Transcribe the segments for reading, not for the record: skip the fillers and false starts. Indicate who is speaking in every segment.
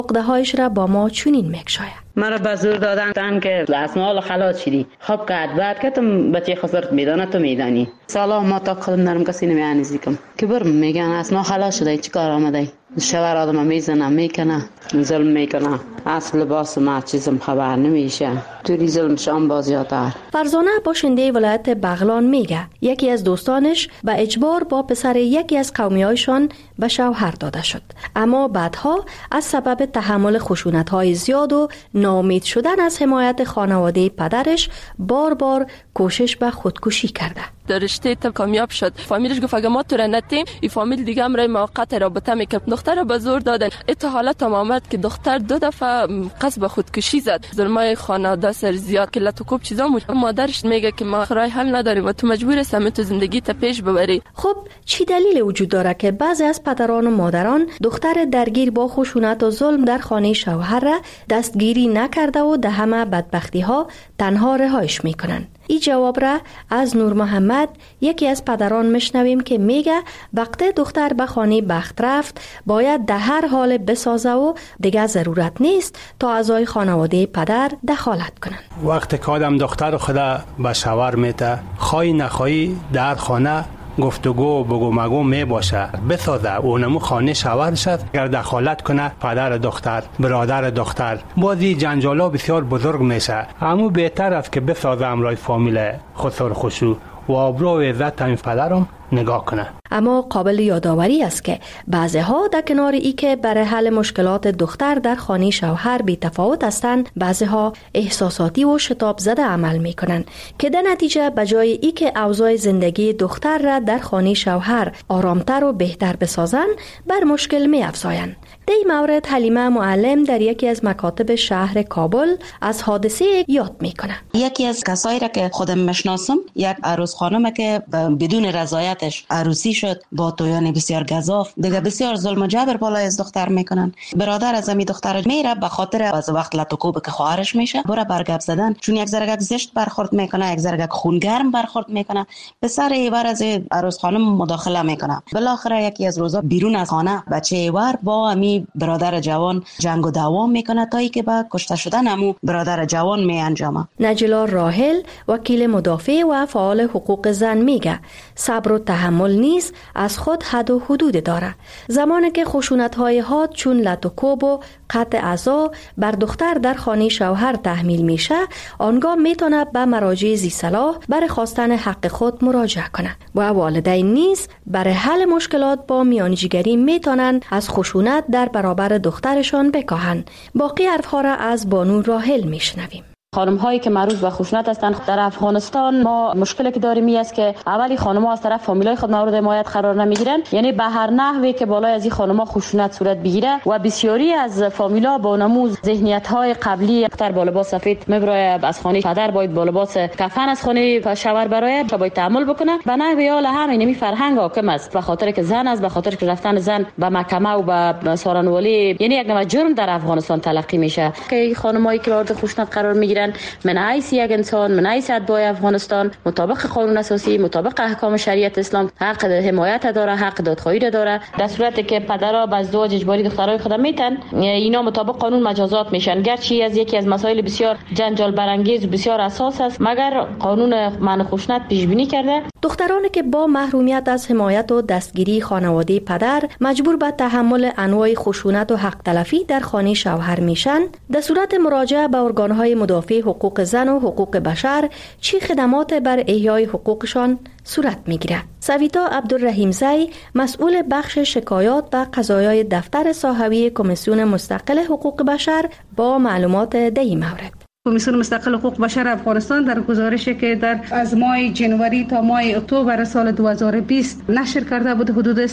Speaker 1: عقده‌هایش را با ما چنین میگشاید.
Speaker 2: مرا به زور دادن که اسمال خلاص شدی. خب که بعد که تو بچه خسرت میدانه تو میدانی. سالا ما تا خودم نرم کسی نمیانیزیکم. که برم میگن اسما خلاص شده چی کار آمده؟ شوهر آدم میزنه میکنه ظلم میکنه اصل لباس ما چیزم خبر نمیشه توی ظلم شام بازیاتر.
Speaker 1: فرزانه باشنده ولایت بغلان میگه یکی از دوستانش به اجبار با پسر یکی از قومیایشان به شوهر داده شد، اما بعدها از سبب تحمل خشونت‌های زیاد و ناامید شدن از حمایت خانواده پدرش بار بار کوشش به خودکشی کرده.
Speaker 3: در رشته تا کامیاب شد. فامیلش گفت اگه ما تو را نتیم این فامیل دیگه هم رای موقت رابطه میکرد. دختر را به زور دادن. ات حالت هم آمد که دختر 2 دفعه قصد به خودکشی زد. ظلمای خانواده سر زیاد که لطوکوب چیزا مادرش میگه که ما رای حل نداریم و تو مجبور هستی تو زندگی تا پیش ببری.
Speaker 1: خب چی دلیل وجود داره که بعضی از پدران و مادران دختر درگیر با خشونت و ظلم در خانه شوهر را دستگیری نکرده و ده همه بدبختی ها تنها رهایش میکنن؟ این جواب را از نور محمد یکی از پدران مشنویم که میگه وقتی دختر به خانه بخت رفت باید در هر حال بسازه و دیگه ضرورت نیست تا اعضای خانواده پدر دخالت کنن.
Speaker 4: وقتی که آدم دختر خدا به شوهر میته خواهی نخواهی در خانه گفتگو بگو مگو می باشه بسازه اونمو خانه شوهر شد. اگر دخالت کنه پدر دختر برادر دختر بازی جنجالا بسیار بزرگ میشه. همو بهتر است که بسازه امرای فامیل خسر خوشو و آبرو و عزت این پدرم نگاه کنه.
Speaker 1: اما قابل یادآوری است که بعضی ها در کنار ای که برای حل مشکلات دختر در خانه شوهر بی تفاوت هستند، بعضی ها احساساتی و شتاب زده عمل می کنند که در نتیجه بجای ای که اوضاع زندگی دختر را در خانه شوهر آرامتر و بهتر بسازند بر مشکل می افزایند. در این مورد حلیمه معلم در یکی از مکاتب شهر کابل از حادثه یاد می کنه.
Speaker 5: یکی از کسایی را که خودم میشناسم یک عروس خانم که بدون رضایتش عروسی شد با تویان بسیار گزاف دیگه بسیار ظلم و جبر بالای از دختر میکنن. برادر از امی دختر میره به خاطر از وقت لطوکوب که خواهرش میشه بره برگب زدن چون یک ذره زشت برخورد میکنه یک ذره خونگرم برخورد میکنه به سر ایور از عروس خانم مداخله میکنه. بالاخره یکی از روزا بیرون از خانه بچه ایور با امی برادر جوان جنگ و دعوا میکنه تا اینکه با کشته شدن امو برادر جوان می انجامه.
Speaker 1: نجلا راحل وکیل مدافع و فعال حقوق زن میگه صبر و تحمل نیز از خود حد و حدود داره. زمانی که خشونت‌های حاد چون لطوکوب و قطع اعضا بر دختر در خانه شوهر تحمیل میشه، آنگاه میتونه به مراجع ذی صلاح برای خواستن حق خود مراجعه کنه و والدین نیز برای حل مشکلات با میانجیگری میتونن از خشونت در برابر دخترشان بکاهن. باقی حرفها را از بانو راحل میشنویم.
Speaker 6: خانم هایی که معروض به خشونت هستند در افغانستان ما مشکلی که داریم است که اولی خانم ها از طرف فامیلای خود مورد حمایت قرار نمیگیرن، یعنی به هر نحوی که بالای از این خانم ها خشونت صورت بگیره و بسیاری از فامیلا با نموز ذهنیت های قبلی دختر با لباس سفید میبره از خانه پدر باید با لباس کفن از خانه شوهر برای باید تعامل بکنه. به نحوی حال همین فرهنگ حاکم است به خاطر که زن است، به خاطر که رفتن زن به محکمه و به سارنوالی یعنی یک نوع جرم در افغانستان تلقی میشه که خانمایی که مورد خشونت قرار میگیرن من حیث یک انسان من حیث اتباع افغانستان مطابق قانون اساسی مطابق احکام شریعت اسلام حق حمایت داره، حق دادخواهی داره. در صورتی که پدرها به ازدواج اجباری دخترای خود میتن اینا مطابق قانون مجازات میشن، گرچه از یکی از مسائل بسیار جنجال برانگیز و بسیار اساس است مگر قانون منع خشونت پیش بینی کرده.
Speaker 1: دخترانی که با محرومیت از حمایت و دستگیری خانواده پدر مجبور به تحمل انواع خشونت و حق تلفی در خانه شوهر میشن، در صورت مراجعه به ارگانهای مدافع حقوق زن و حقوق بشر چی خدمات بر احیای حقوقشان صورت میگیره؟ سویتا عبدالرحیمزی مسئول بخش شکایات و قضایای دفتر ساحوی کمیسیون مستقل حقوق بشر با معلومات در این مورد.
Speaker 7: کمیسیون مستقل حقوق بشر افغانستان در گزارشی که از ماه جنوری تا ماه اکتبر سال 2020 نشر کرده بود حدود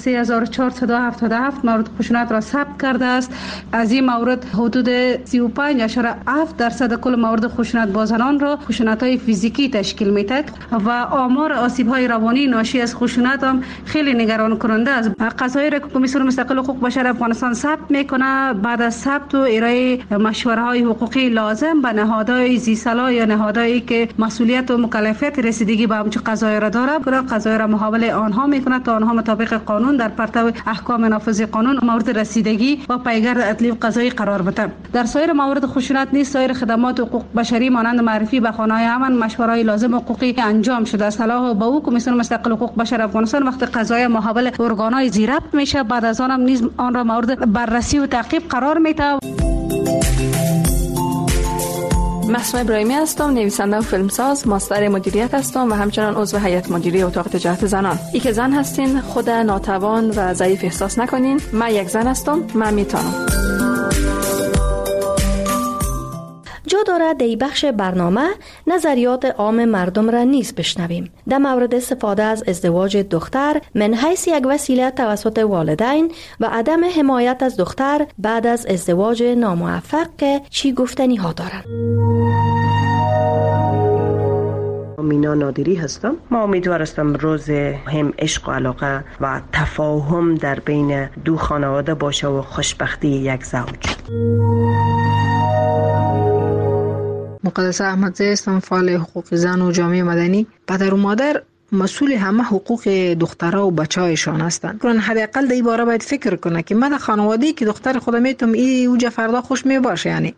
Speaker 7: 3477 مورد خشونت را ثبت کرده است. از این مورد حدود 35.7% کل مورد خشونت با زنان را خشونت‌های فیزیکی تشکیل می‌دهد و آمار آسیب‌های روانی ناشی از خشونت هم خیلی نگران کننده است. قضایی را که کمیسیون مستقل حقوق بشر افغانستان ثبت می‌کنه بعد از ثبت و ارائه مشوره‌های حقوقی لازم به نهادهای زیرسالا یا نهادهایی که مسئولیت و مکلفیت رسیدگی به همچون قضایا را داره قضایا را محول آنها میکنه تا آنها مطابق قانون در پرتو احکام نافذ قانون مورد رسیدگی و پیگرد عدلی و قضایی قرار بده. در سایر موارد خشونت نیز سایر خدمات حقوق بشری مانند معرفی به خانه‌های امن، مشوره‌های لازم حقوقی انجام شده. صلاح به او کمیسیون مستقل حقوق بشر افغانستان وقتی قضایا محول ارگان‌های زیربط میشه بعد از آن هم نیز آن را مورد بررسی و تعقیب قرار میده.
Speaker 8: محسوم ابراهیمی هستم، نویسنده و فیلمساز، ماستر مدیریت هستم و همچنان عضو هیئت مدیره اتاق تجارت زنان. ای که زن هستین خود ناتوان و ضعیف احساس نکنین. من یک زن هستم، من میتونم.
Speaker 1: جا دارد در بخش برنامه نظریات عام مردم را نیز بشنویم. در مورد استفاده از ازدواج دختر من حیث یک وسیله توسط والدین و عدم حمایت از دختر بعد از ازدواج ناموفق که چی گفتنی ها دارند.
Speaker 9: مینا نادری هستم. ما امیدوار هستم روز هم عشق و علاقه و تفاهم در بین دو خانواده باشه و خوشبختی یک زوج.
Speaker 10: مقدسه احمدزی هستم، فعال حقوق زن و جامعه مدنی. پدر و مادر مسئول همه حقوق دخترها و بچه‌هایشان هستند. کن حداقل در این باره باید فکر کنه که من خانواده‌ای که دختر خودم میتونم این اوج فردا خوش می باشه. یعنی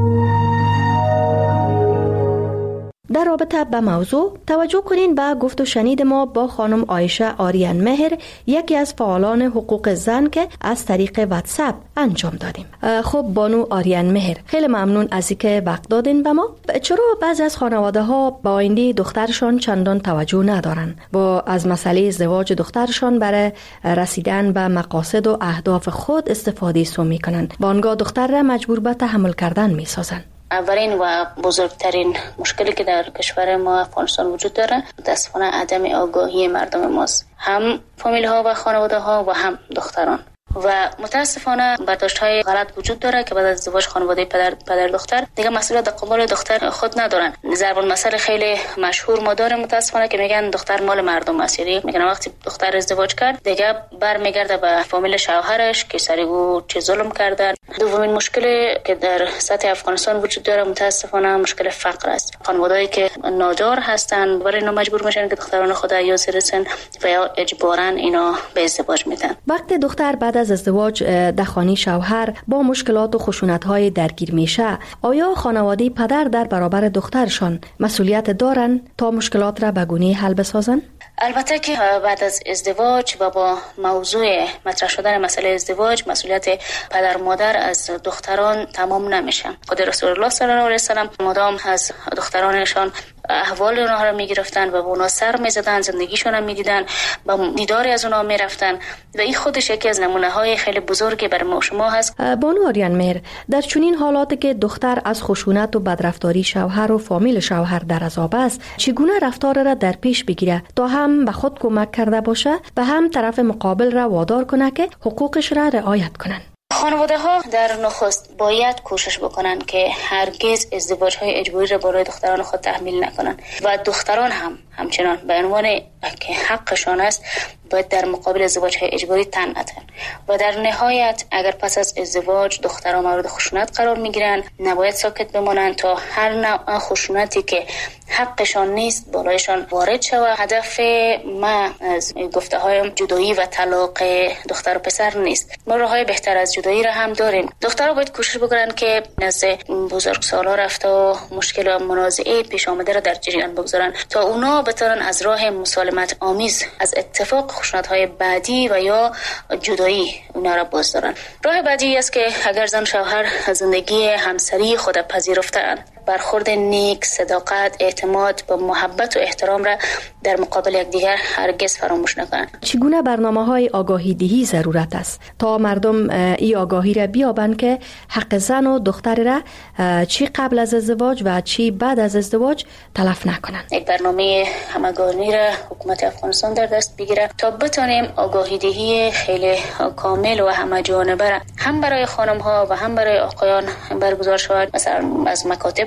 Speaker 1: در رابطه به موضوع توجه کنین به گفت و شنید ما با خانم عایشه آریان مهر، یکی از فعالان حقوق زن که از طریق واتساپ انجام دادیم. خب بانو آریان مهر، خیلی ممنون از اینکه وقت دادین به ما. چرا بعضی از خانواده ها با آینده دخترشان چندان توجه ندارن و از مسئله ازدواج دخترشان برای رسیدن به مقاصد و اهداف خود استفاده سو میکنن، بانگاه دختر را مجبور به تحمل کردن میسازن؟
Speaker 11: اولین و بزرگترین مشکلی که در کشور ما افغانستان وجود داره متاسفانه عدم آگاهی مردم ماست، هم فامیل ها و خانواده ها و هم دختران. و متاسفانه برداشت‌های غلط وجود داره که بعد از ازدواج خانواده پدر دختر دیگه مسئولیت در قبال دختر خود ندارن. ضرب المثل خیلی مشهور ما داریم متاسفانه که میگن دختر مال مردم است. یعنی میگن وقتی دختر ازدواج کرد دیگه برمیگرده به فامیل شوهرش که سریگو چه ظلم کردن. دومین مشکلی که در سطح افغانستان وجود داره متاسفانه مشکل فقر است. خانواده‌ای که نادار هستن برای اینا مجبور میشن که دختران خود یا زیرسن و یا اجباراً اینا به ازدواج میدن.
Speaker 1: وقتی دختر بعد از ازدواج در خانه شوهر با مشکلات و خشونت‌های درگیر میشه، آیا خانواده پدر در برابر دخترشان مسئولیت دارن تا مشکلات را به گونه حل بسازن؟
Speaker 11: البته که بعد از ازدواج و با موضوع مطرح شدن مسئله ازدواج مسئولیت پدر و مادر از دختران تمام نمیشه. خود رسول الله صلی الله علیه و سلم مدام از دخترانشان احوال اونها را میگرفتن و به اونها سر میزدن، زندگیشون هم میدیدن، با دیداری از اونها میرفتن و این خودش یکی از نمونه های خیلی بزرگی برای ما شما هست.
Speaker 1: بانو آریان مهر، در چنین حالاتی که دختر از خشونت و بدرفتاری شوهر و فامیل شوهر در عذاب است، چگونه رفتار را در پیش بگیره تا هم به خود کمک کرده باشه و هم طرف مقابل را وادار کنه که حقوقش را رعایت کنن؟
Speaker 11: خانواده ها در نخست باید کوشش بکنن که هرگز ازدواج های اجباری را برای دختران خود تحمیل نکنن و دختران هم همچنان به عنوان که حقشان است باید در مقابل ازدواج های اجباری تن ندهند و در نهایت اگر پس از ازدواج دختران مورد خشونت قرار میگیرن نباید ساکت بمانند تا هر نوع خشونتی که حقشان نیست بالایشان وارد شود. هدف ما از گفته های جدایی و طلاق دختر و پسر نیست. ما راههای بهتر از جدایی را هم داریم. دخترها باید کوشش بکنن که نزد بزرگسالا رفته و مشکل و منازعه پیش آمده را در جریان بگذارن تا اونا بتونن از راه مسالمت آمیز از اتفاق خشونت‌های بعدی و یا جدایی اونا را باز دارن. راه بعدی است که اگر زن شوهر زندگی همسری خود پذیرفتند، برخورد نیک، صداقت، اعتماد و محبت و احترام را در مقابل یکدیگر هرگز فراموش نکنند.
Speaker 1: چگونه برنامه‌های آگاهی دهی ضرورت است تا مردم این آگاهی را بیابند که حق زن و دختر را چی قبل از ازدواج و چی بعد از ازدواج تلف نکنند؟
Speaker 11: یک برنامه همگانی را حکومت افغانستان در دست بگیره تا بتونیم آگاهی دهی خیلی کامل و همه جانبه هم برای خانم‌ها و هم برای آقایان برگزار شود. مثلا از مکاتب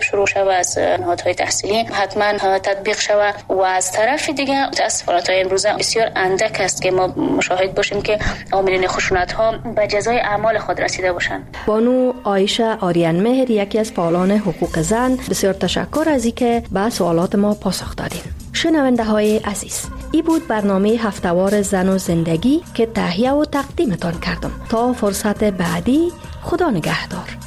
Speaker 11: شروع شود از نهادهای تحصیلی حتما تطبیق شود و از طرف دیگه متاسفانه تا امروز بسیار اندک است که ما مشاهد باشیم که عاملین خشونت ها به جزای اعمال خود رسیده باشند.
Speaker 1: بانو عایشه آریان مهر، یکی از فعالان حقوق زن، بسیار تشکر از اینکه به سوالات ما پاسخ دادین. شنونده های عزیز، این بود برنامه هفتهوار زن و زندگی که تهیه و تقدیمتان کردم. تا فرصت بعدی، خدا نگهدار.